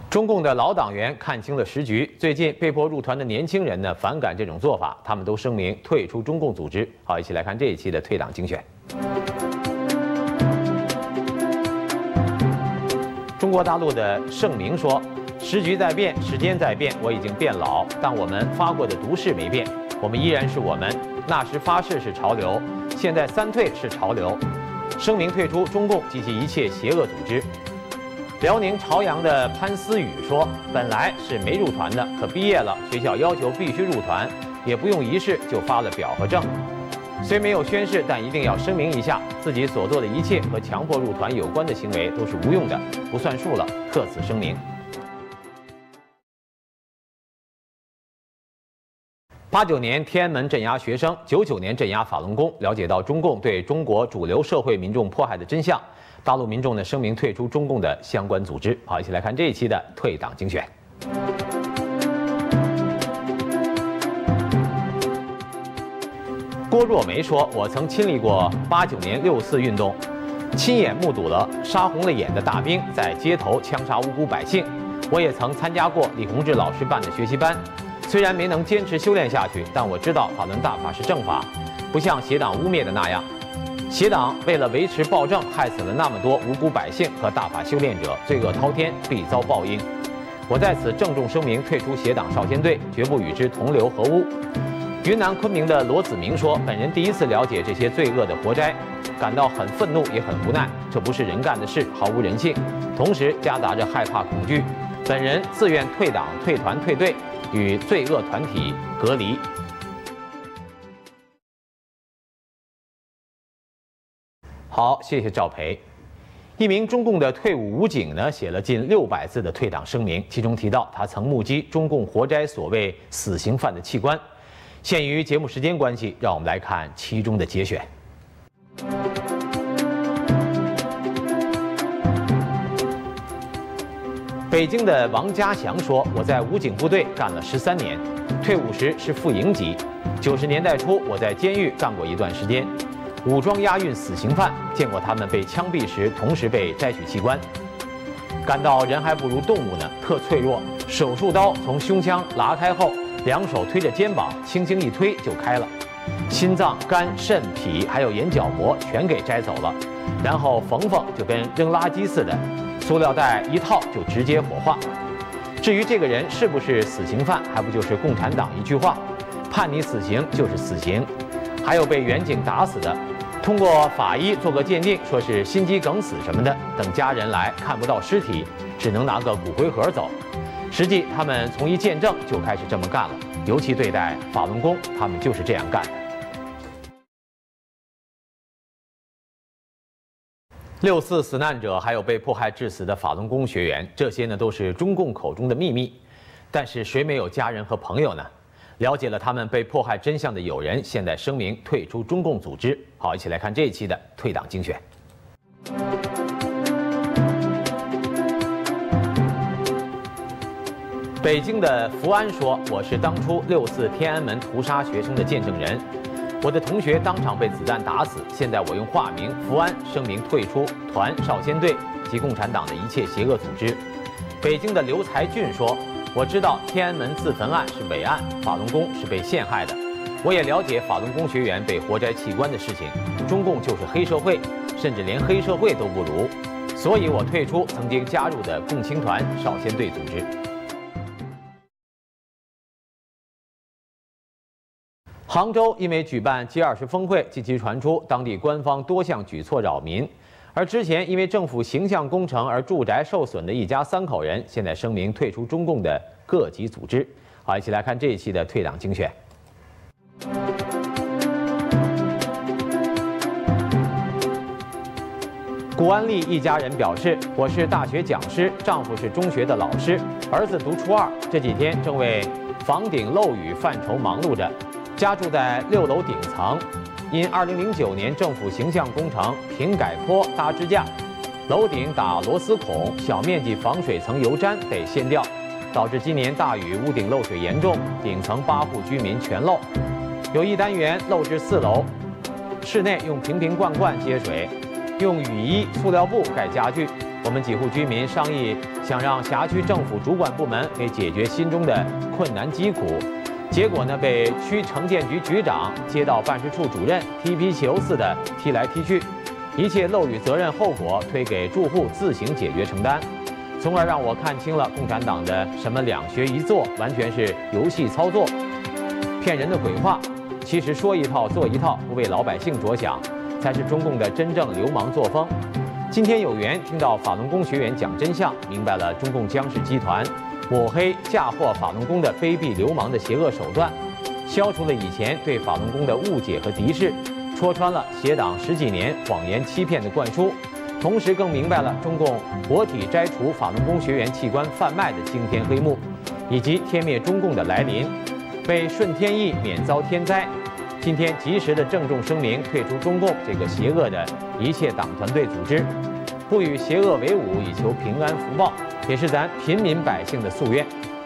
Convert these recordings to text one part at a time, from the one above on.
中共的老党员看清了时局，最近被迫入团的年轻人呢反感这种做法，他们都声明退出中共组织。好，一起来看这一期的退党精选。中国大陆的盛明说：“时局在变，时间在变，我已经变老，但我们发过的毒誓没变，我们依然是我们。那时发誓是潮流，现在三退是潮流。”声明退出中共及其一切邪恶组织。辽宁朝阳的潘思宇说：“本来是没入团的，可毕业了，学校要求必须入团，也不用仪式就发了表和证。虽没有宣誓，但一定要声明一下，自己所做的一切和强迫入团有关的行为都是无用的，不算数了，特此声明。” 89年天安门镇压学生，99年镇压法轮功，了解到中共对中国主流社会民众迫害的真相，大陆民众呢声明退出中共的相关组织。好，一起来看这一期的退党精选。郭若梅说：“我曾亲历过89年6·4运动，亲眼目睹了杀红了眼的大兵在街头枪杀无辜百姓。我也曾参加过李洪志老师办的学习班。 虽然没能坚持修炼下去，但我知道法轮大法是正法，不像邪党污蔑的那样。邪党为了维持暴政，害死了那么多无辜百姓和大法修炼者，罪恶滔天，必遭报应。我在此郑重声明，退出邪党少先队，绝不与之同流合污。”云南昆明的罗子明说：“本人第一次了解这些罪恶的活摘，感到很愤怒，也很无奈。这不是人干的事，毫无人性，同时夹杂着害怕、恐惧。本人自愿退党、退团、退队。 与罪恶团体隔离。好，谢谢赵培。一名中共的退伍武警呢，写了近600字的退党声明，其中提到他曾目击中共活摘所谓死刑犯的器官。限于节目时间关系，让我们来看其中的节选。 北京的王家祥说：“我在武警部队干了13年，退伍时是副营级。90年代初，我在监狱干过一段时间，武装押运死刑犯，见过他们被枪毙时同时被摘取器官，感到人还不如动物呢，特脆弱。手术刀从胸腔拉开后，两手推着肩膀，轻轻一推就开了，心脏、肝、肾、脾还有眼角膜全给摘走了，然后缝缝就跟扔垃圾似的。” 塑料袋一套就直接火化。至于这个人是不是死刑犯，还不就是共产党一句话：判你死刑就是死刑。还有被远警打死的，通过法医做个鉴定，说是心肌梗死什么的。等家人来看不到尸体，只能拿个骨灰盒走。实际他们从一见证就开始这么干了，尤其对待法轮功，他们就是这样干的。 6·4死难者，还有被迫害致死的法轮功学员，这些呢都是中共口中的秘密。但是谁没有家人和朋友呢？了解了他们被迫害真相的友人，现在声明退出中共组织。好，一起来看这一期的退党精选。北京的福安说：“我是当初6·4天安门屠杀学生的见证人。” 我的同学当场被子弹打死，现在我用化名福安声明退出团少先队及共产党的一切邪恶组织。北京的刘才俊说：“我知道天安门自焚案是伪案，法轮功是被陷害的。我也了解法轮功学员被活摘器官的事情。中共就是黑社会，甚至连黑社会都不如。所以我退出曾经加入的共青团少先队组织。” 杭州因为举办 G20 峰会，近期传出当地官方多项举措扰民，而之前因为政府形象工程而住宅受损的一家3口人，现在声明退出中共的各级组织。好，一起来看这一期的退党精选。谷安丽一家人表示：“我是大学讲师，丈夫是中学的老师，儿子读初2，这几天正为房顶漏雨犯愁忙碌着。” 家住在6楼顶层，因2009年政府形象工程平改坡搭支架，楼顶打螺丝孔，小面积防水层油毡得掀掉，导致今年大雨屋顶漏水严重，顶层8户居民全漏，有一单元漏至4楼，室内用瓶瓶罐罐接水，用雨衣、塑料布盖家具。我我们几户居民商议，想让辖区政府主管部门给解决心中的困难疾苦，结果呢，被区城建局局长、街道办事处主任踢皮球似的踢来踢去，一切漏予责任后果推给住户自行解决承担，从而让我看清了共产党的什么2学1做，完全是游戏操作，骗人的鬼话。其实说一套做一套，不为老百姓着想，才是中共的真正流氓作风。今天有缘听到法轮功学员讲真相，明白了中共江氏集团抹黑嫁祸法轮功的卑鄙流氓的邪恶手段，消除了以前对法轮功的误解和敌视，戳穿了邪党10几年谎言欺骗的灌输，同时更明白了中共活体摘除法轮功学员器官贩卖的惊天黑幕，以及天灭中共的来临，为顺天意免遭天灾。今天及时的郑重声明，退出中共这个邪恶的一切党团队组织，不与邪恶为伍，以求平安福报，也是咱平民百姓的夙愿。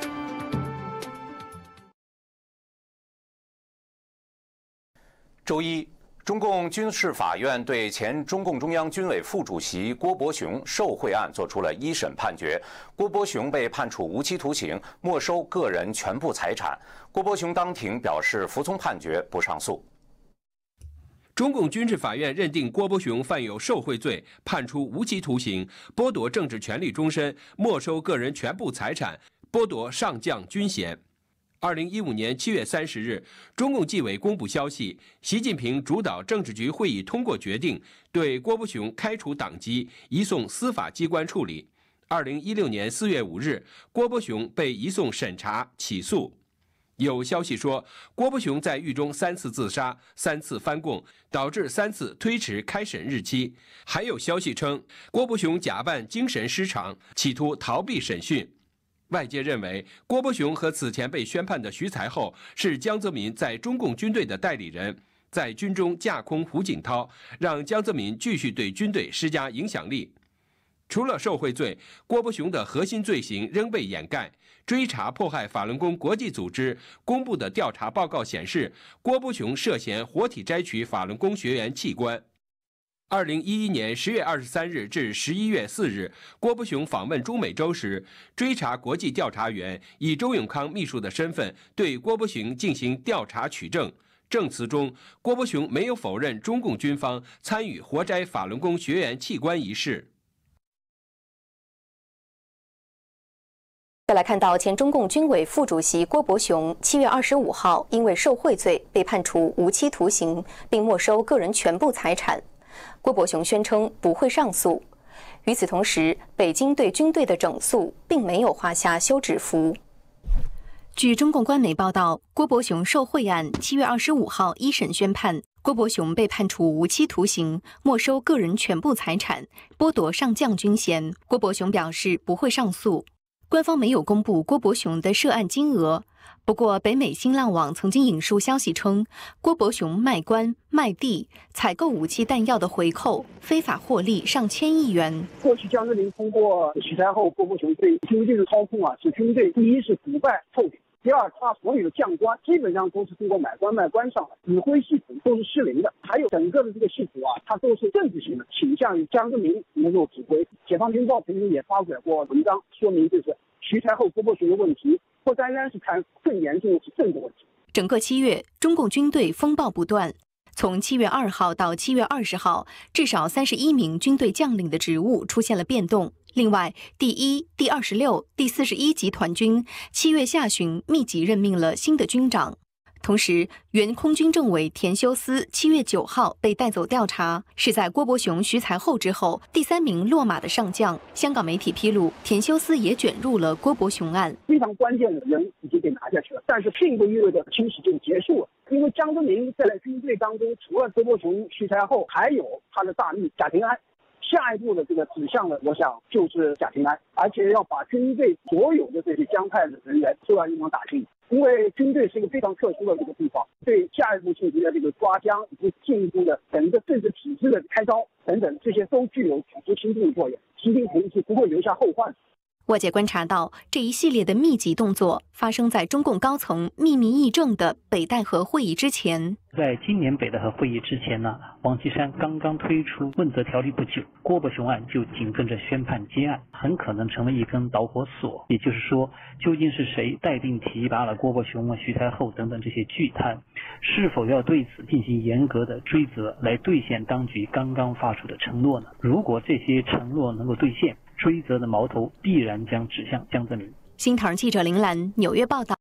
周一，中共军事法院对前中共中央军委副主席郭伯雄受贿案作出了1审判决，郭伯雄被判处无期徒刑，没收个人全部财产。郭伯雄当庭表示服从判决，不上诉。 中共军事法院认定郭伯雄犯有受贿罪，判处无期徒刑，剥夺政治权利终身，没收个人全部财产，剥夺上将军衔。2015年7月30日，中共纪委公布消息，习近平主导政治局会议通过决定，对郭伯雄开除党籍，移送司法机关处理。2016年4月5日，郭伯雄被移送审查起诉。有消息说，郭伯雄在狱中3次自杀，3次翻供，导致3次推迟开审日期。还有消息称，郭伯雄假扮精神失常，企图逃避审讯。外界认为，郭伯雄和此前被宣判的徐才厚是江泽民在中共军队的代理人，在军中架空胡锦涛，让江泽民继续对军队施加影响力。除了受贿罪，郭伯雄的核心罪行仍被掩盖。追查迫害法轮功国际组织公布的调查报告显示，郭伯雄涉嫌活体摘取法轮功学员器官。2011年10月23日至11月4日，郭伯雄访问中美洲时，追查国际调查员以周永康秘书的身份对郭伯雄进行调查取证。证词中，郭伯雄没有否认中共军方参与活摘法轮功学员器官一事。 再来看到前中共军委副主席郭伯雄7月25号因为受贿罪被判处无期徒刑，并没收个人全部财产。郭伯雄宣称不会上诉。与此同时，北京对军队的整肃并没有画下休止符。据中共官媒报道，郭伯雄受贿案7月25号1审宣判，郭伯雄被判处无期徒刑，没收个人全部财产，剥夺上将军衔。郭伯雄表示不会上诉。官方没有公布郭伯雄的涉案金额，不过北美新浪网曾经引述消息称，郭伯雄卖官、卖地、采购武器弹药的回扣，非法获利上千亿元。 过去江泽民通过徐才厚、郭伯雄对军队的操控使军队第一是腐败臭品，第二，他所有的将官基本上都是通过买官卖官上来，指挥系统都是失灵的，还有整个的这个系统它都是政治性的，倾向于江泽民能够指挥。解放军报曾经也发表过文章，说明就是徐才厚、郭伯雄的问题不单单是看更严重的是政治问题。 整个7月，中共军队风暴不断。从7月2号到7月20号，至少31名军队将领的职务出现了变动。另外，第1、第26、第41集团军7月下旬密集任命了新的军长。同时，原空军政委田修斯7月9号被带走调查，是在郭伯雄、徐才厚之后第3名落马的上将。香港媒体披露，田修斯也卷入了郭伯雄案。 非常关键的人已经被拿下去了，但是并不意味着清洗就结束了。因为江泽民在军队当中，除了郭伯雄、徐才厚，还有他的大秘贾平安。下一步的这个指向呢，我想就是贾平安，而且要把军队所有的这些江派的人员都要一网打尽。因为军队是一个非常特殊的这个地方，对下一步进行的这个抓江以及进一步的整个政治体制的开刀等等，这些都具有举足轻重的作用。习近平是不会留下后患。 外界观察到，这一系列的密集动作发生在中共高层秘密议政的北戴河会议之前。 在今年北戴河会议之前呢，王岐山刚刚推出问责条例不久，郭伯雄案就紧跟着宣判结案，很可能成为一根导火索。也就是说，究竟是谁带病提拔了郭伯雄、徐才厚等等这些巨贪？是否要对此进行严格的追责，来兑现当局刚刚发出的承诺呢？如果这些承诺能够兑现，追责的矛头必然将指向江泽民。 新唐记者林兰纽约报道。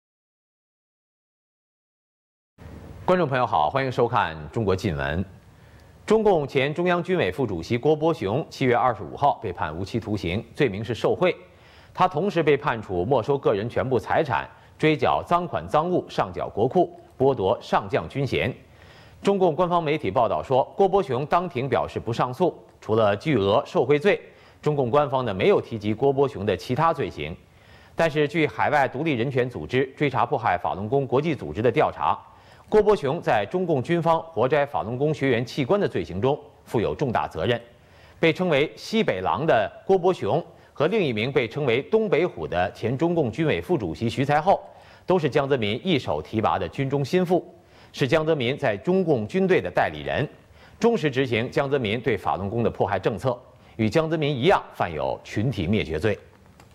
观众朋友好，欢迎收看《中国近闻》。中共前中央军委副主席郭伯雄7月25号被判无期徒刑，罪名是受贿。他同时被判处没收个人全部财产、追缴赃款赃物上缴国库、剥夺上将军衔。中共官方媒体报道说，郭伯雄当庭表示不上诉，除了巨额受贿罪，中共官方没有提及郭伯雄的其他罪行。但是，据海外独立人权组织追查迫害法轮功国际组织的调查，郭伯雄在中共军方活摘法轮功学员器官的罪行中负有重大责任。被称为西北狼的郭伯雄和另一名被称为东北虎的前中共军委副主席徐才厚，都是江泽民一手提拔的军中心腹，是江泽民在中共军队的代理人，忠实执行江泽民对法轮功的迫害政策，与江泽民一样犯有群体灭绝罪。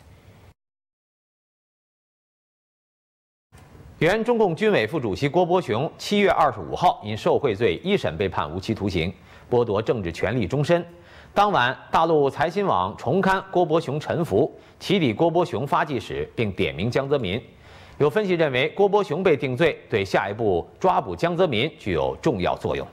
原中共军委副主席郭伯雄7月25号因受贿罪一审被判无期徒刑，剥夺政治权利终身。当晚，大陆财新网重刊郭伯雄沉浮，起底郭伯雄发迹史，并点名江泽民。有分析认为，郭伯雄被定罪对下一步抓捕江泽民具有重要作用。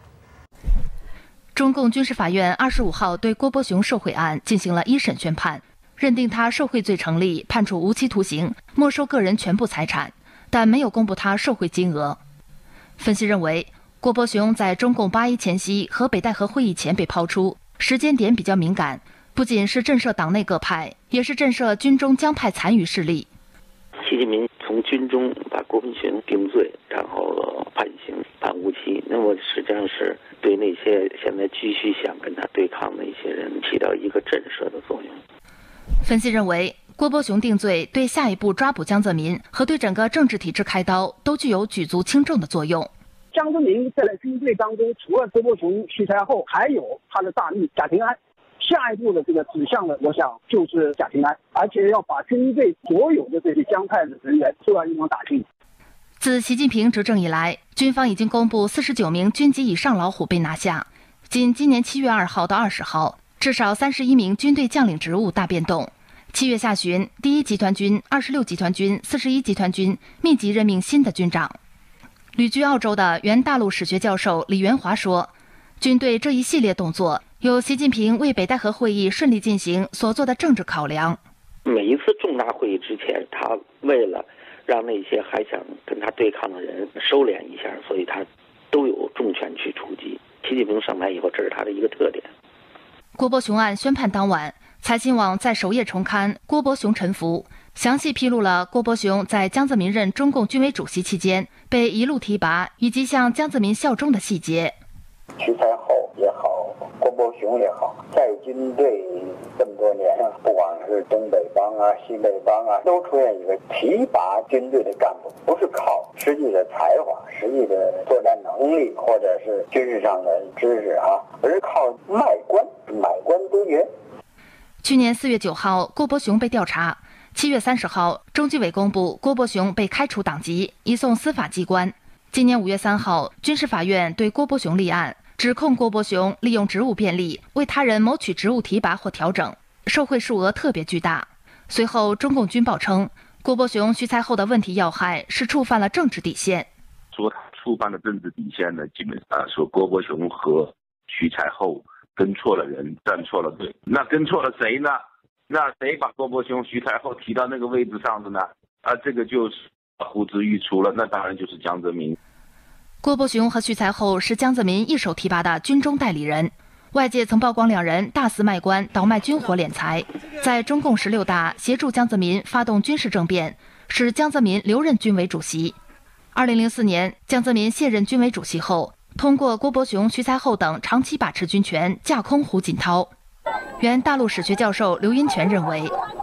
中共军事法院25号对郭伯雄受贿案进行了一审宣判，认定他受贿罪成立，判处无期徒刑，没收个人全部财产，但没有公布他受贿金额。分析认为，郭伯雄在中共8·1前夕和北戴河会议前被抛出，时间点比较敏感，不仅是震慑党内各派，也是震慑军中江派残余势力。 习近平从军中把郭伯雄定罪，然后判刑判无期，那么实际上是对那些现在继续想跟他对抗的一些人起到一个震慑的作用。 分析认为，郭伯雄定罪对下一步抓捕江泽民和对整个政治体制开刀都具有举足轻重的作用。 江泽民在军队当中，除了郭伯雄、徐才厚，还有他的大秘贾平安。下一步的这个指向呢，我想就是贾平安，而且要把军队所有的这些江派的人员都要一网打尽。 自习近平执政以来，军方已经公布49名军级以上老虎被拿下。仅今年7月2号到20号，至少31名军队将领职务大变动。7月下旬，第1集团军、26集团军、41集团军密集任命新的军长。旅居澳洲的原大陆史学教授李元华说，军队这一系列动作有习近平为北戴河会议顺利进行所做的政治考量。 每一次重大会议之前，他为了让那些还想跟他对抗的人收敛一下，所以他都有重拳去出击。习近平上台以后，这是他的一个特点。 郭伯雄案宣判当晚，财新网在首页重刊郭伯雄沉浮，详细披露了郭伯雄在江泽民任中共军委主席期间被一路提拔以及向江泽民效忠的细节。 徐才厚也好，郭伯雄也好，在军队这么多年，不管是东北帮啊、西北帮啊，都出现一个提拔军队的干部，不是靠实际的才华、实际的作战能力或者是军事上的知识啊，而是靠买官督爵。 去年4月9号，郭伯雄被调查。7月30号，中纪委公布郭伯雄被开除党籍，移送司法机关。今年5月3号，军事法院对郭伯雄立案，指控郭伯雄利用职务便利，为他人谋取职务提拔或调整，受贿数额特别巨大。随后，中共军报称，郭伯雄、徐才厚的问题要害是触犯了政治底线。 说他触犯了政治底线呢，基本上说郭伯雄和徐才厚跟错了人，站错了队。那跟错了谁呢？那谁把郭伯雄、徐才厚提到那个位置上的呢？这个就是呼之欲出了，那当然就是江泽民。 郭伯雄和徐才厚是江泽民一手提拔的军中代理人，外界曾曝光两人大肆卖官，倒卖军火敛财，在中共16大协助江泽民发动军事政变，使江泽民留任军委主席。2004年，江泽民卸任军委主席后，通过郭伯雄、徐才厚等长期把持军权，架空胡锦涛。原大陆史学教授刘云泉认为，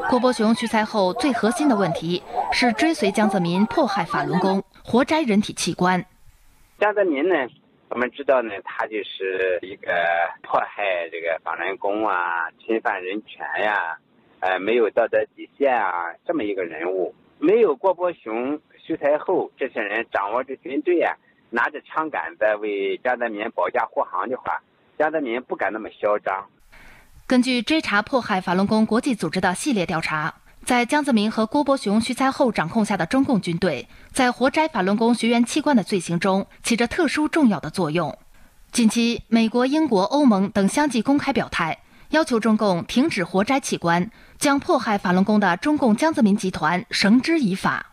郭伯雄屈才后最核心的问题是追随江泽民迫害法轮功，活摘人体器官。 江泽民呢，我们知道呢，他就是一个迫害这个法轮功啊，侵犯人权呀，没有道德底线啊，这么一个人物。没有郭伯雄、徐才厚这些人掌握着军队啊，拿着枪杆子为江泽民保驾护航的话，江泽民不敢那么嚣张。 根据追查迫害法轮功国际组织的系列调查，在江泽民和郭伯雄、徐才厚掌控下的中共军队，在活摘法轮功学员器官的罪行中起着特殊重要的作用。近期，美国、英国、欧盟等相继公开表态，要求中共停止活摘器官，将迫害法轮功的中共江泽民集团绳之以法。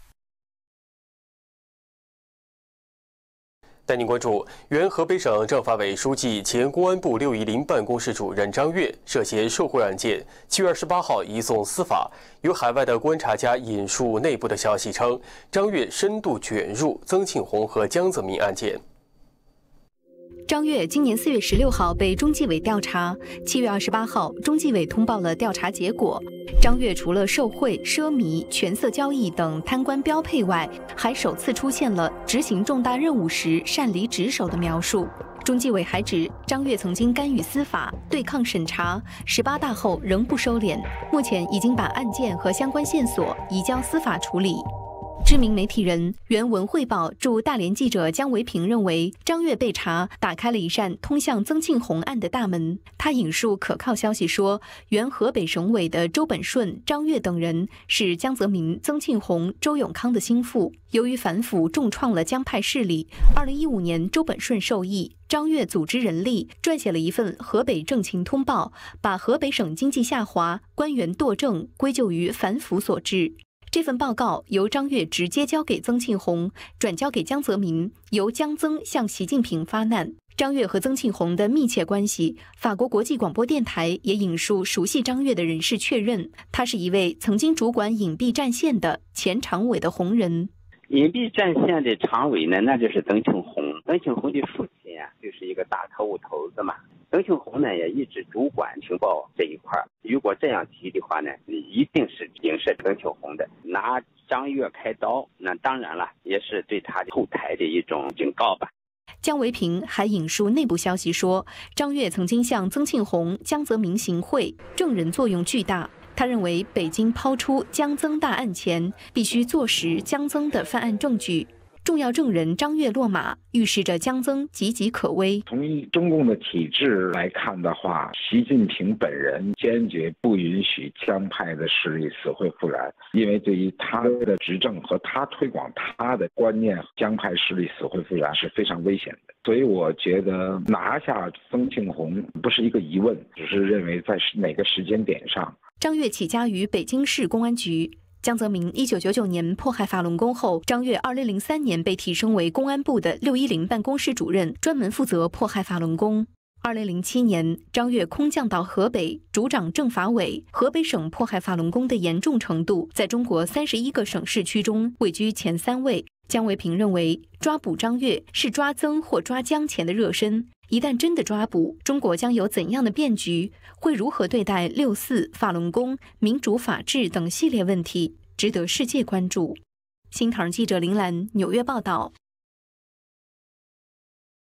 带您关注，原河北省政法委书记、前公安部610办公室主任张跃涉嫌受贿案件，7月28号移送司法。有海外的观察家引述内部的消息称，张跃深度卷入曾庆红和江泽民案件。 张跃今年4月16号被中纪委调查，7月28号，中纪委通报了调查结果。张跃除了受贿、奢靡、权色交易等贪官标配外，还首次出现了执行重大任务时擅离职守的描述。中纪委还指，张跃曾经干预司法、对抗审查，18大后仍不收敛，目前已经把案件和相关线索移交司法处理。知名媒体人、原文汇报驻大连记者姜维平认为，张跃被查打开了一扇通向曾庆红案的大门。他引述可靠消息说，原河北省委的周本顺、张跃等人是江泽民、曾庆红、周永康的心腹。由于反腐重创了江派势力，2015年周本顺受益，张跃组织人力撰写了一份河北政情通报，把河北省经济下滑、官员惰政归咎于反腐所致。这份报告由张跃直接交给曾庆红，转交给江泽民，由江曾向习近平发难。张跃和曾庆红的密切关系，法国国际广播电台也引述熟悉张跃的人士确认，他是一位曾经主管隐蔽战线的前常委的红人。 隐蔽战线的常委呢，那就是曾庆红。曾庆红的父亲啊，就是一个大特务头子嘛。曾庆红呢，也一直主管情报这一块。如果这样提的话呢，一定是影射曾庆红的。拿张跃开刀，那当然了，也是对他的后台的一种警告吧。 姜维平还引述内部消息说，张跃曾经向曾庆红、江泽民行贿，证人作用巨大。他认为，北京抛出江曾大案前，必须坐实江曾的犯案证据。重要证人张跃落马，预示着江曾岌岌可危。 从中共的体制来看的话，习近平本人坚决不允许江派的势力死灰复燃，因为对于他的执政和他推广他的观念，江派势力死灰复燃是非常危险的。所以我觉得拿下曾庆红不是一个疑问，只是认为在哪个时间点上。 张跃起家于北京市公安局。江泽民1999年迫害法轮功后，张跃2003年被提升为公安部的610办公室主任，专门负责迫害法轮功。2007年，张跃空降到河北，主掌政法委。河北省迫害法轮功的严重程度，在中国31个省市区中位居前3位。姜维平认为，抓捕张跃是抓曾或抓江前的热身。一旦真的抓捕，中国将有怎样的变局？会如何对待6·4、法轮功、民主法治等系列问题，值得世界关注。新唐记者林兰纽约报道。